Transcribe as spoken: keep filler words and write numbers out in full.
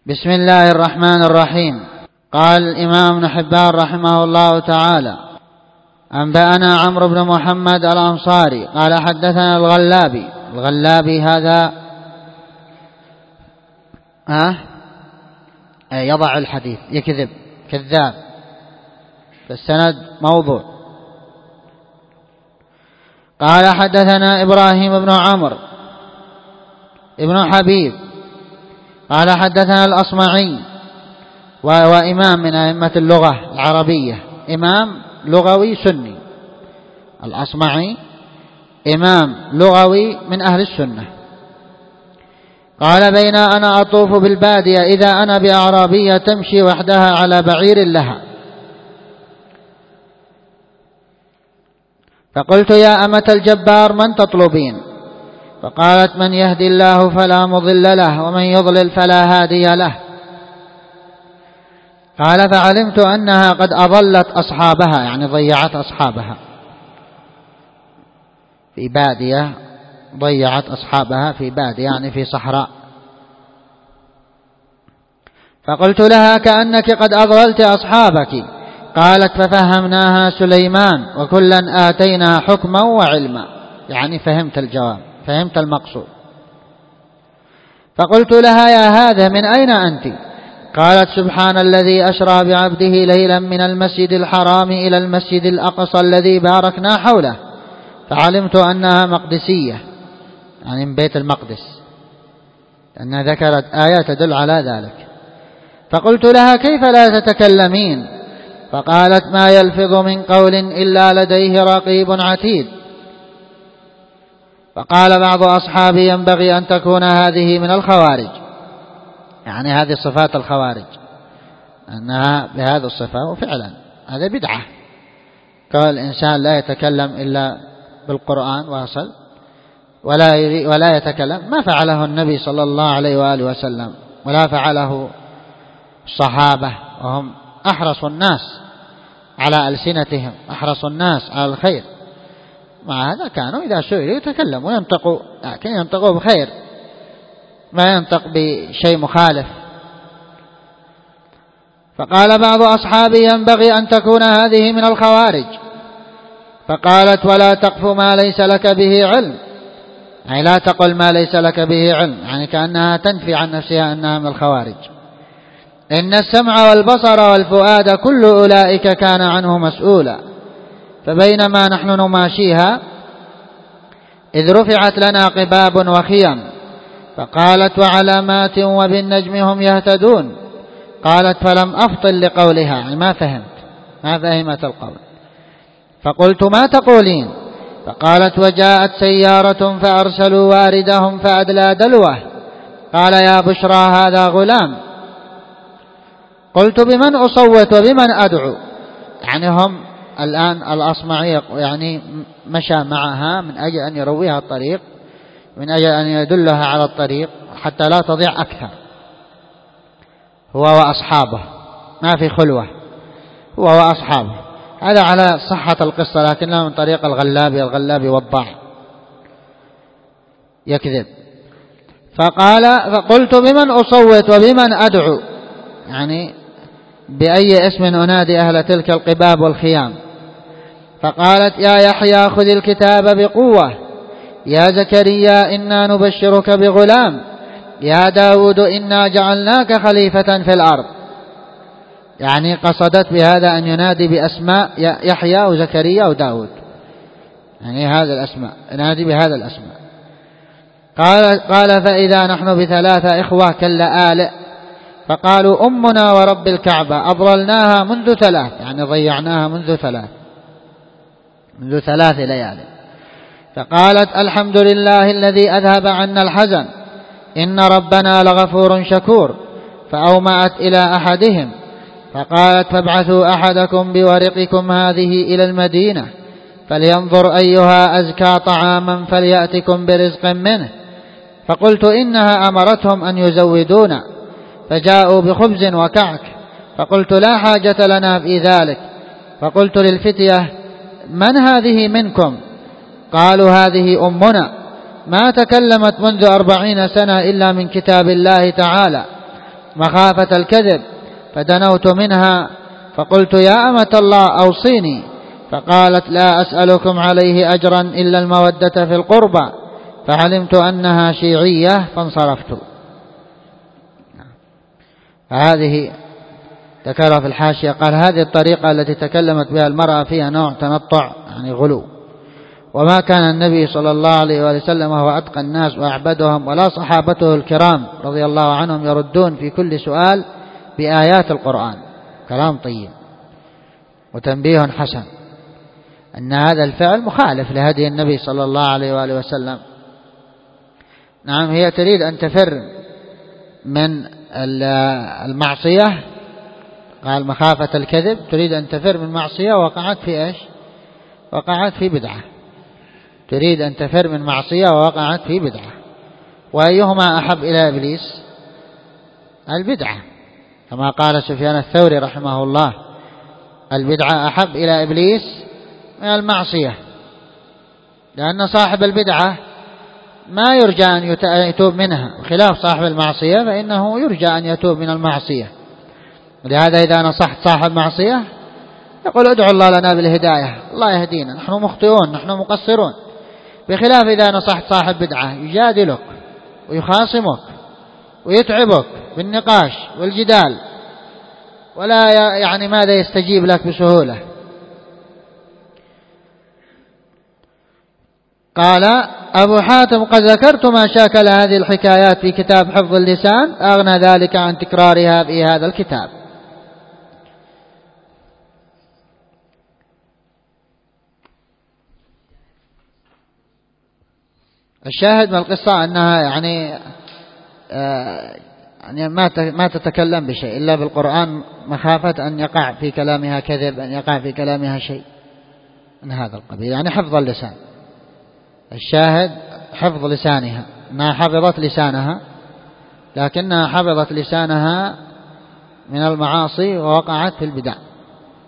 بسم الله الرحمن الرحيم. قال الإمام ابن حبان رحمه الله تعالى: أنبأنا عمرو بن محمد الأنصاري قال حدثنا الغلابي. الغلابي هذا ها يضع الحديث، يكذب، كذاب، فالسند موضوع. قال حدثنا إبراهيم بن عمرو ابن حبيب قال حدثنا الأصمعي، وهو إمام من أئمة اللغة العربية، إمام لغوي سني. الأصمعي إمام لغوي من أهل السنة. قال: بين أنا أطوف بالبادية إذا أنا بأعرابية تمشي وحدها على بعير لها، فقلت: يا أمة الجبار من تطلبين؟ فقالت: من يهدي الله فلا مضل له ومن يضلل فلا هادي له. قال: فعلمت أنها قد أضلت أصحابها، يعني ضيعت أصحابها في بادية، ضيعت أصحابها في بادية يعني في صحراء. فقلت لها: كأنك قد أضللت أصحابك. قالت: ففهمناها سليمان وكلا آتينا حكما وعلما، يعني فهمت الجواب، فهمت المقصود. فقلت لها: يا هذا من أين أنت؟ قالت: سبحان الذي أسرى بعبده ليلا من المسجد الحرام إلى المسجد الأقصى الذي باركنا حوله. فعلمت أنها مقدسية، يعني من بيت المقدس، لأنها ذكرت آية تدل على ذلك. فقلت لها: كيف لا تتكلمين؟ فقالت: ما يلفظ من قول إلا لديه رقيب عتيد. فقال بعض أصحابي: ينبغي أن تكون هذه من الخوارج، يعني هذه صفات الخوارج، أنها بهذه الصفة. وفعلا هذا بدعة، قال الإنسان لا يتكلم إلا بالقرآن واصل، ولا ولا يتكلم، ما فعله النبي صلى الله عليه وآله وسلم، ولا فعله الصحابة، وهم أحرص الناس على ألسنتهم، أحرص الناس على الخير. مع هذا كانوا إذا سئلوا يتكلموا وينطقوا، لكن ينطقوا بخير، ما ينطق بشيء مخالف. فقال بعض أصحابي: ينبغي أن تكون هذه من الخوارج. فقالت: ولا تقف ما ليس لك به علم، يعني لا تقل ما ليس لك به علم، يعني كأنها تنفي عن نفسها أنها من الخوارج. إن السمع والبصر والفؤاد كل أولئك كان عنه مسؤولا. فبينما نحن نماشيها إذ رفعت لنا قباب وخيم، فقالت: وعلامات وبالنجم هم يهتدون. قالت: فلم أفطن لقولها، يعني ما فهمت، ما فهمت القول. فقلت: ما تقولين؟ فقالت: وجاءت سيارة فأرسلوا واردهم فأدلى دلوه، قال: يا بشرى هذا غلام. قلت: بمن أصوت وبمن أدعو؟ يعني هم الآن الأصمعي يعني مشى معها من أجل أن يرويها الطريق، من أجل أن يدلها على الطريق حتى لا تضيع أكثر، هو وأصحابه، ما في خلوة، هو وأصحابه. هذا على صحة القصة، لكنها من طريق الغلابي. الغلابي وضاع، يكذب. فقال: فقلت: بمن أصوت وبمن أدعو؟ يعني بأي اسم أنادي أهل تلك القباب والخيام؟ فقالت: يا يحيى خذ الكتاب بقوة، يا زكريا إنا نبشرك بغلام، يا داود إنا جعلناك خليفة في الأرض. يعني قصدت بهذا أن ينادي بأسماء يحيى وزكريا وداود، يعني هذا الأسماء، ينادي بهذا الأسماء. قال, قال فإذا نحن بثلاثة إخوة كاللآلئ، فقالوا: أمنا ورب الكعبة أضللناها منذ ثلاث، يعني ضيعناها منذ ثلاث منذ ثلاث ليال. فقالت: الحمد لله الذي أذهب عنا الحزن، إن ربنا لغفور شكور. فأومأت إلى أحدهم فقالت: فابعثوا أحدكم بورقكم هذه إلى المدينة فلينظر أيها أزكى طعاما فليأتكم برزق منه. فقلت: إنها أمرتهم أن يزودونا، فجاءوا بخبز وكعك. فقلت: لا حاجة لنا في ذلك. فقلت للفتية: من هذه منكم؟ قالوا: هذه أمنا، ما تكلمت منذ أربعين سنة إلا من كتاب الله تعالى، مخافة الكذب، فدنوت منها فقلت يا أمة الله أوصيني، فقالت لا أسألكم عليه أجرا إلا المودة في القربى، فعلمت أنها شيعية فانصرفت. فهذه ذكرها في الحاشية، قال هذه الطريقة التي تكلمت بها المرأة فيها نوع تنطع يعني غلو، وما كان النبي صلى الله عليه وسلم وهو أتقى الناس وأعبدهم ولا صحابته الكرام رضي الله عنهم يردون في كل سؤال بآيات القرآن. كلام طيب وتنبيه حسن أن هذا الفعل مخالف لهدي النبي صلى الله عليه وآله وسلم. نعم هي تريد أن تفر من المعصية، قال مخافة الكذب، تريد أن تفر من معصية وقعت في إيش؟ وقعت في بدعة. تريد أن تفر من معصية ووقعت في بدعة، وأيهما أحب إلى إبليس؟ البدعة، كما قال سفيان الثوري رحمه الله البدعة أحب إلى إبليس من المعصية، لأن صاحب البدعة ما يرجى أن يتوب منها، خلاف صاحب المعصية فإنه يرجى أن يتوب من المعصية. ولهذا إذا نصحت صاحب معصية يقول ادعو الله لنا بالهداية، الله يهدينا، نحن مخطئون، نحن مقصرون. بخلاف إذا نصحت صاحب بدعة يجادلك ويخاصمك ويتعبك بالنقاش والجدال، ولا يعني ماذا يستجيب لك بسهولة. قال أبو حاتم قد ذكرت ما شاكل هذه الحكايات في كتاب حفظ اللسان، أغنى ذلك عن تكرارها في هذا الكتاب. الشاهد من القصة أنها يعني آه يعني ما ما تتكلم بشيء إلا بالقرآن، مخافة أن يقع في كلامها كذب، أن يقع في كلامها شيء من هذا القبيل، يعني حفظ اللسان. الشاهد حفظ لسانها، أنها حفظت لسانها، لكنها حفظت لسانها من المعاصي ووقعت في البدع.